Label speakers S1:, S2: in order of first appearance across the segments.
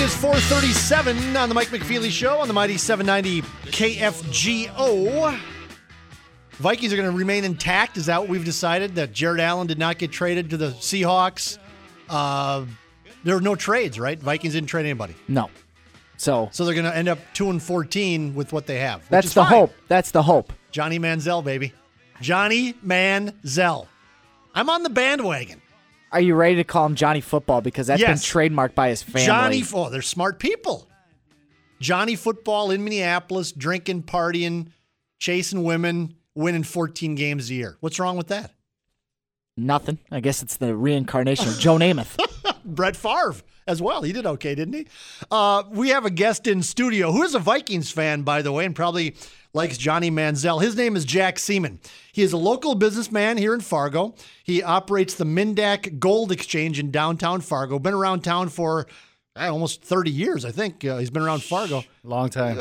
S1: is 4:37 on the Mike McFeely Show on the Mighty 790 KFGO. Vikings are going to remain intact. Is that what we've decided? That Jared Allen did not get traded to the Seahawks? There were no trades, right? Vikings didn't trade anybody.
S2: No. So
S1: they're going to end up 2-14 with what they have.
S2: That's the hope. That's the hope.
S1: Johnny Manziel, baby. Johnny Manziel. I'm on the bandwagon.
S2: Are you ready to call him Johnny Football? Because that's been trademarked by his family.
S1: They're smart people. Johnny Football in Minneapolis, drinking, partying, chasing women, winning 14 games a year. What's wrong with that?
S2: Nothing. I guess it's the reincarnation of Joe Namath.
S1: Brett Favre as well. He did okay, didn't he? We have a guest in studio who is a Vikings fan, by the way, and probably likes Johnny Manziel. His name is Jack Seaman. He is a local businessman here in Fargo. He operates the Mindak Gold Exchange in downtown Fargo. Been around town for almost 30 years, I think. He's been around Fargo.
S3: Long time.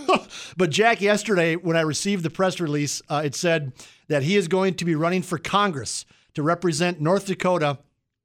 S1: But Jack, yesterday, when I received the press release, it said that he is going to be running for Congress to represent North Dakota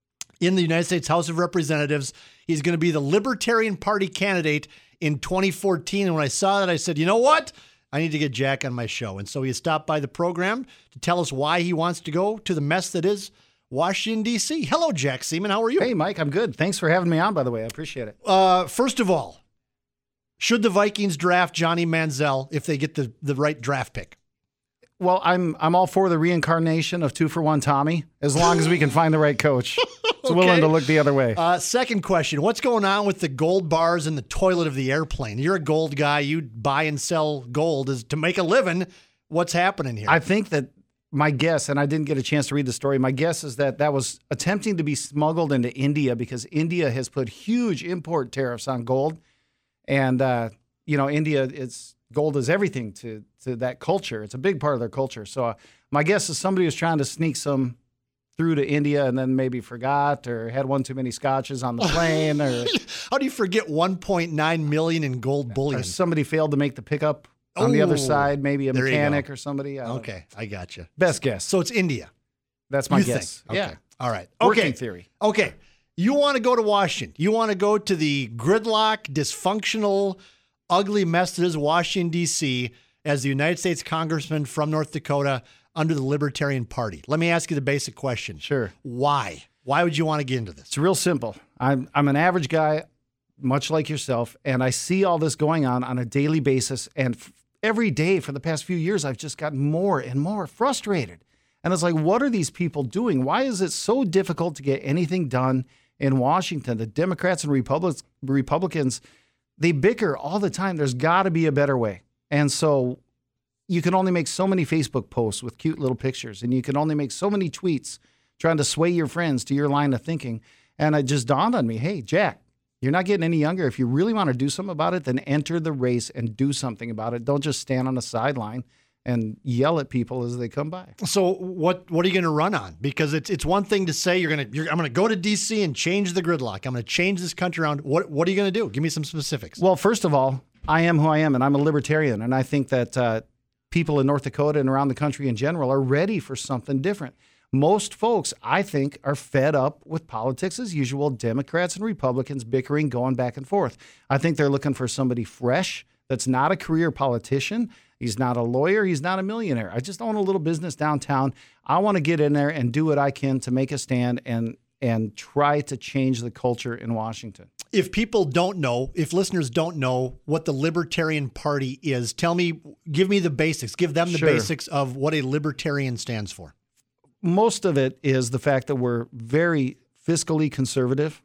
S1: in the United States House of Representatives. He's going to be the Libertarian Party candidate in 2014. And when I saw that, I said, you know what? I need to get Jack on my show. And so he stopped by the program to tell us why he wants to go to the mess that is Washington, D.C. Hello, Jack Seaman. How are you?
S3: Hey, Mike. I'm good. Thanks for having me on, by the way. I appreciate it.
S1: First of all, should the Vikings draft Johnny Manziel if they get the right draft pick?
S3: Well, I'm all for the reincarnation of 2-for-1 Tommy, as long as we can find the right coach. It's willing to look the other way.
S1: Second question, what's going on with the gold bars in the toilet of the airplane? You're a gold guy. You buy and sell gold is to make a living. What's happening here?
S3: I think that my guess, and I didn't get a chance to read the story, my guess is that was attempting to be smuggled into India because India has put huge import tariffs on gold. And, India, gold is everything to that culture. It's a big part of their culture. So my guess is somebody was trying to sneak some through to India and then maybe forgot or had one too many scotches on the plane. Or
S1: how do you forget 1.9 million in gold bullion?
S3: Or somebody failed to make the pickup on the other side, maybe a mechanic or somebody.
S1: Okay, I got you.
S3: Best guess.
S1: So it's India.
S3: That's my guess.
S1: Okay.
S3: Yeah.
S1: All right.
S3: Working theory.
S1: Okay. You want to go to Washington. You want to go to the gridlock, dysfunctional, ugly mess that is Washington, D.C. as the United States congressman from North Dakota under the Libertarian Party. Let me ask you the basic question.
S3: Sure.
S1: Why? Why would you want to get into this?
S3: It's real simple. I'm an average guy, much like yourself, and I see all this going on a daily basis. And every day for the past few years, I've just gotten more and more frustrated. And it's like, what are these people doing? Why is it so difficult to get anything done in Washington? The Democrats and Republicans, they bicker all the time. There's got to be a better way. And so you can only make so many Facebook posts with cute little pictures, and you can only make so many tweets trying to sway your friends to your line of thinking. And it just dawned on me, hey, Jack, you're not getting any younger. If you really want to do something about it, then enter the race and do something about it. Don't just stand on the sideline and yell at people as they come by.
S1: So what are you going to run on? Because it's one thing to say I'm going to go to D.C. and change the gridlock. I'm going to change this country around. What are you going to do? Give me some specifics.
S3: Well, first of all, I am who I am, and I'm a libertarian, and I think that people in North Dakota and around the country in general are ready for something different. Most folks, I think, are fed up with politics as usual, Democrats and Republicans bickering, going back and forth. I think they're looking for somebody fresh that's not a career politician. He's not a lawyer. He's not a millionaire. I just own a little business downtown. I want to get in there and do what I can to make a stand and try to change the culture in Washington.
S1: If people don't know, if listeners don't know what the Libertarian Party is, give me the basics. Give them the basics of what a libertarian stands for.
S3: Most of it is the fact that we're very fiscally conservative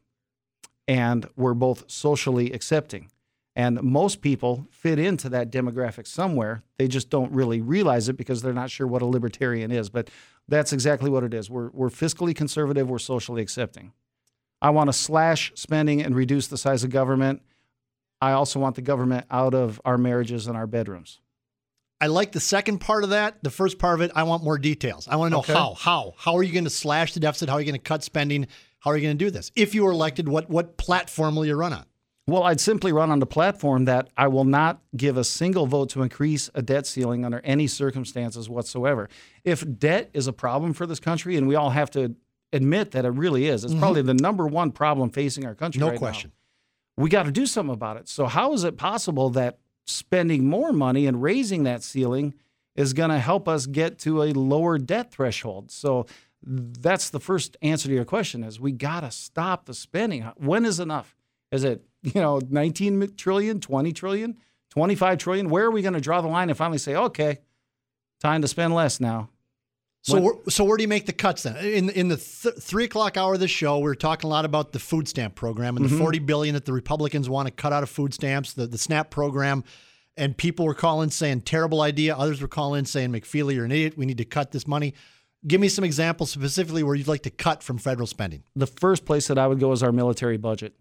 S3: and we're both socially accepting. And most people fit into that demographic somewhere. They just don't really realize it because they're not sure what a libertarian is. But that's exactly what it is. We're fiscally conservative. We're socially accepting. I want to slash spending and reduce the size of government. I also want the government out of our marriages and our bedrooms.
S1: I like the second part of that. The first part of it, I want more details. I want to know how. How are you going to slash the deficit? How are you going to cut spending? How are you going to do this? If you were elected, what platform will you run on?
S3: Well, I'd simply run on the platform that I will not give a single vote to increase a debt ceiling under any circumstances whatsoever. If debt is a problem for this country, and we all have to admit that it really is, it's probably the number one problem facing our country right now.
S1: No question.
S3: we got to do something about it. So how is it possible that spending more money and raising that ceiling is going to help us get to a lower debt threshold? So that's the first answer to your question, is we got to stop the spending. When is enough? Is it, 19 trillion, 20 trillion, 25 trillion? Where are we going to draw the line and finally say, okay, time to spend less now?
S1: So where do you make the cuts then? In the 3 o'clock hour of the show, we were talking a lot about the food stamp program and the $40 billion that the Republicans want to cut out of food stamps, the SNAP program. And people were calling saying, terrible idea. Others were calling saying, McFeely, you're an idiot. We need to cut this money. Give me some examples specifically where you'd like to cut from federal spending.
S3: The first place that I would go is our military budget.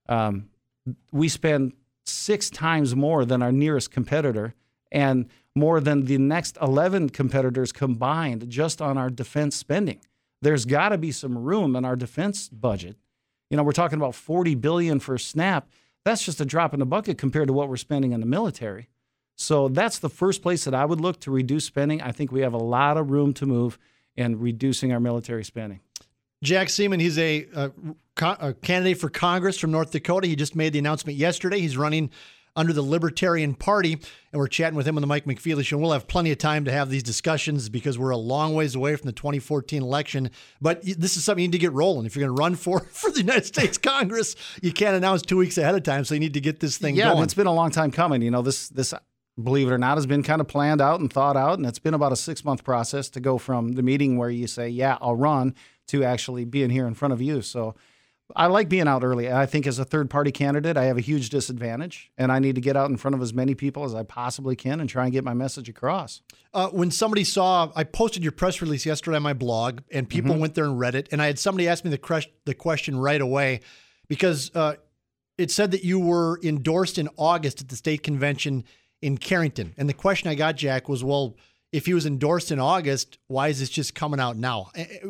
S3: We spend 6 times more than our nearest competitor and more than the next 11 competitors combined just on our defense spending. There's got to be some room in our defense budget. We're talking about $40 billion for SNAP. That's just a drop in the bucket compared to what we're spending in the military. So that's the first place that I would look to reduce spending. I think we have a lot of room to move in reducing our military spending.
S1: Jack Seaman, he's a candidate for Congress from North Dakota. He just made the announcement yesterday. He's running under the Libertarian Party, and we're chatting with him on the Mike McFeely Show. We'll have plenty of time to have these discussions because we're a long ways away from the 2014 election. But this is something you need to get rolling. If you're going to run for the United States Congress, you can't announce 2 weeks ahead of time, so you need to get this thing going.
S3: Yeah, it's been a long time coming. This, believe it or not, has been kind of planned out and thought out, and it's been about a 6-month process to go from the meeting where you say, yeah, I'll run, to actually being here in front of you. So I like being out early. I think as a third-party candidate, I have a huge disadvantage, and I need to get out in front of as many people as I possibly can and try and get my message across.
S1: When somebody I posted your press release yesterday on my blog, and people went there and read it, and I had somebody ask me the question right away because it said that you were endorsed in August at the state convention in Carrington. And the question I got, Jack, was, well, if he was endorsed in August, why is this just coming out now?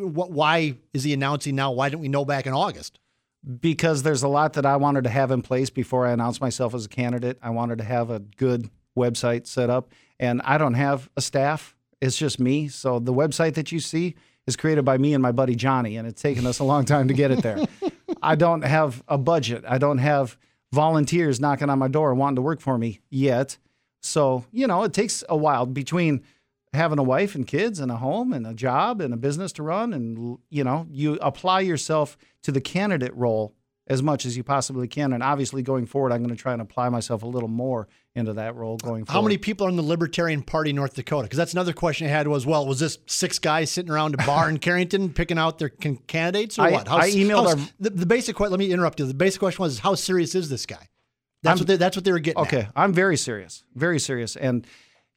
S1: Why is he announcing now? Why didn't we know back in August?
S3: Because there's a lot that I wanted to have in place before I announced myself as a candidate. I wanted to have a good website set up, and I don't have a staff. It's just me. So the website that you see is created by me and my buddy Johnny, and it's taken us a long time to get it there. I don't have a budget. I don't have volunteers knocking on my door wanting to work for me yet. So, it takes a while between having a wife and kids and a home and a job and a business to run. And, you apply yourself to the candidate role as much as you possibly can. And obviously going forward, I'm going to try and apply myself a little more into that role going forward.
S1: How many people are in the Libertarian Party in North Dakota? Because that's another question I had was this 6 guys sitting around a bar in Carrington picking out their candidates or what?
S3: I emailed
S1: the basic question. Let me interrupt you. The basic question was, how serious is this guy? That's what they were getting
S3: at. I'm very serious. Very serious. And,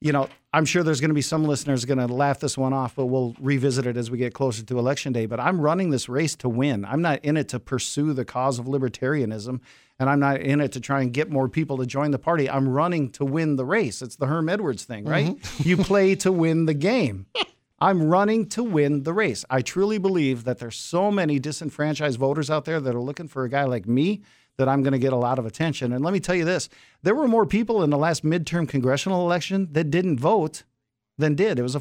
S3: I'm sure there's going to be some listeners going to laugh this one off, but we'll revisit it as we get closer to Election Day. But I'm running this race to win. I'm not in it to pursue the cause of libertarianism, and I'm not in it to try and get more people to join the party. I'm running to win the race. It's the Herm Edwards thing, right? You play to win the game. I'm running to win the race. I truly believe that there's so many disenfranchised voters out there that are looking for a guy like me that I'm going to get a lot of attention. And let me tell you this, there were more people in the last midterm congressional election that didn't vote than did. It was a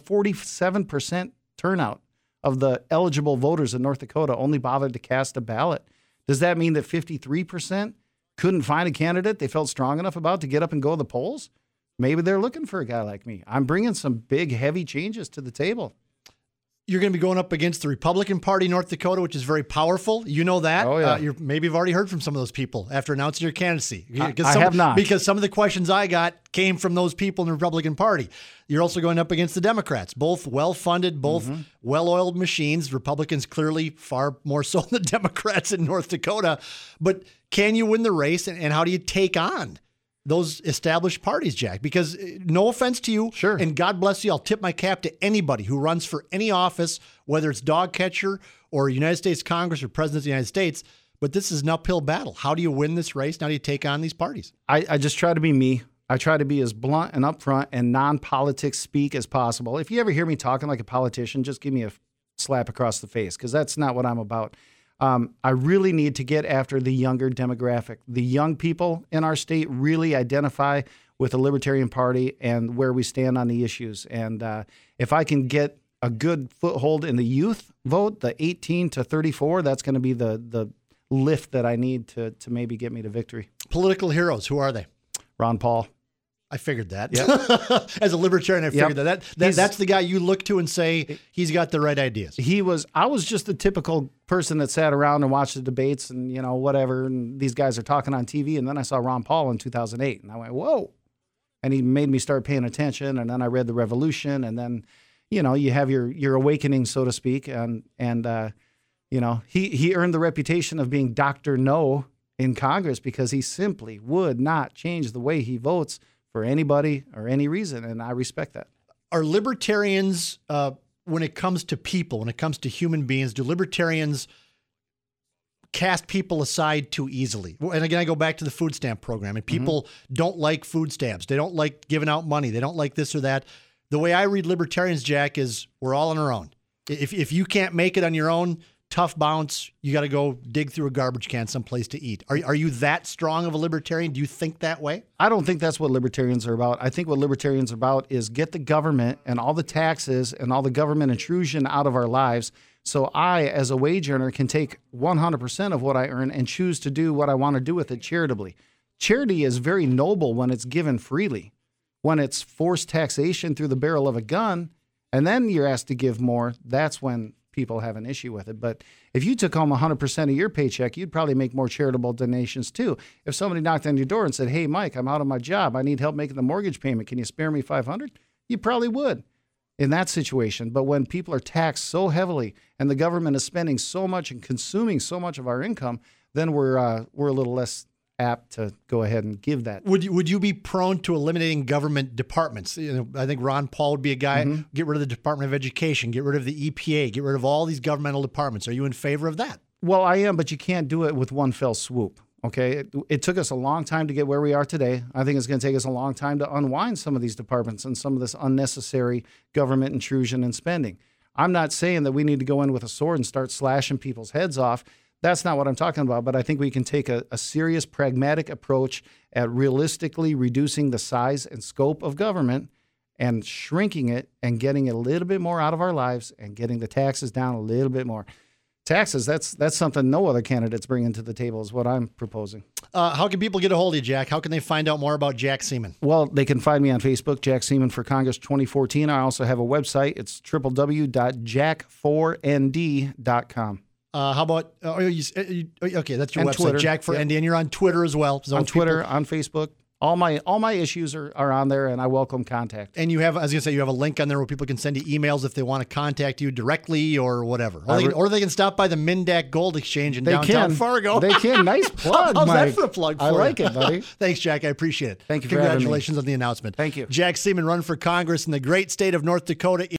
S3: 47% turnout of the eligible voters in North Dakota only bothered to cast a ballot. Does that mean that 53% couldn't find a candidate they felt strong enough about to get up and go to the polls? Maybe they're looking for a guy like me. I'm bringing some big, heavy changes to the table.
S1: You're going to be going up against the Republican Party in North Dakota, which is very powerful. You know that.
S3: Oh, yeah.
S1: Maybe you've already heard from some of those people after announcing your candidacy.
S3: I have not.
S1: Because some of the questions I got came from those people in the Republican Party. You're also going up against the Democrats, both well-funded, both well-oiled machines. Republicans clearly far more so than the Democrats in North Dakota. But can you win the race, and how do you take on those established parties, Jack? Because no offense to you,
S3: sure,
S1: and God bless you, I'll tip my cap to anybody who runs for any office, whether it's dog catcher or United States Congress or President of the United States, but this is an uphill battle. How do you win this race? How do you take on these parties?
S3: I just try to be me. I try to be as blunt and upfront and non-politics speak as possible. If you ever hear me talking like a politician, just give me a slap across the face, because that's not what I'm about. I really need to get after the younger demographic. The young people in our state really identify with the Libertarian Party and where we stand on the issues. And if I can get a good foothold in the youth vote, the 18 to 34, that's going to be the lift that I need to maybe get me to victory.
S1: Political heroes, who are they?
S3: Ron Paul.
S1: I figured that.
S3: Yep.
S1: As a libertarian, I figured that's the guy you look to and say he's got the right ideas.
S3: I was just the typical person that sat around and watched the debates and, whatever. And these guys are talking on TV. And then I saw Ron Paul in 2008 and I went, whoa. And he made me start paying attention. And then I read The Revolution. And then, you have your awakening, so to speak. And he earned the reputation of being Dr. No in Congress because he simply would not change the way he votes for anybody or any reason, and I respect that.
S1: Are libertarians, when it comes to people, when it comes to human beings, do libertarians cast people aside too easily? And again, I go back to the food stamp program, and people don't like food stamps. They don't like giving out money. They don't like this or that. The way I read libertarians, Jack, is we're all on our own. If you can't make it on your own, tough bounce, you got to go dig through a garbage can someplace to eat. Are you that strong of a libertarian? Do you think that way?
S3: I don't think that's what libertarians are about. I think what libertarians are about is get the government and all the taxes and all the government intrusion out of our lives so I, as a wage earner, can take 100% of what I earn and choose to do what I want to do with it charitably. Charity is very noble when it's given freely. When it's forced taxation through the barrel of a gun, and then you're asked to give more, that's when people have an issue with it. But if you took home 100% of your paycheck, you'd probably make more charitable donations too. If somebody knocked on your door and said, hey, Mike, I'm out of my job. I need help making the mortgage payment. Can you spare me $500? You probably would in that situation. But when people are taxed so heavily and the government is spending so much and consuming so much of our income, then we're a little less apt to go ahead and give that.
S1: Would you be prone to eliminating government departments? I think Ron Paul would be a guy. Get rid of the Department of Education, get rid of the EPA, get rid of all these governmental departments. Are you in favor of that?
S3: Well, I am, but you can't do it with one fell swoop. Okay, it took us a long time to get where we are today. I think it's going to take us a long time to unwind some of these departments and some of this unnecessary government intrusion and spending. I'm not saying that we need to go in with a sword and start slashing people's heads off. That's not what I'm talking about, but I think we can take a serious, pragmatic approach at realistically reducing the size and scope of government and shrinking it and getting a little bit more out of our lives and getting the taxes down a little bit more. Taxes, that's something no other candidates bring into the table is what I'm proposing.
S1: How can people get a hold of you, Jack? How can they find out more about Jack Seaman?
S3: Well, they can find me on Facebook, Jack Seaman for Congress 2014. I also have a website. It's www.jack4nd.com.
S1: How about, okay, that's your
S3: and
S1: website,
S3: Twitter.
S1: Jack4ND, and you're on Twitter as well.
S3: On Twitter, on Facebook. All my issues are on there, and I welcome contact.
S1: And you have, I was going to say, you have a link on there where people can send you emails if they want to contact you directly or whatever. Or they can stop by the Mindak Gold Exchange in downtown Fargo.
S3: They can. Nice plug,
S1: How's
S3: Mike.
S1: that for a plug for
S3: I like
S1: you?
S3: it, buddy.
S1: Thanks, Jack. I appreciate it.
S3: Thank you for having me.
S1: Congratulations on the announcement.
S3: Thank you.
S1: Jack Seaman, run for Congress in the great state of North Dakota.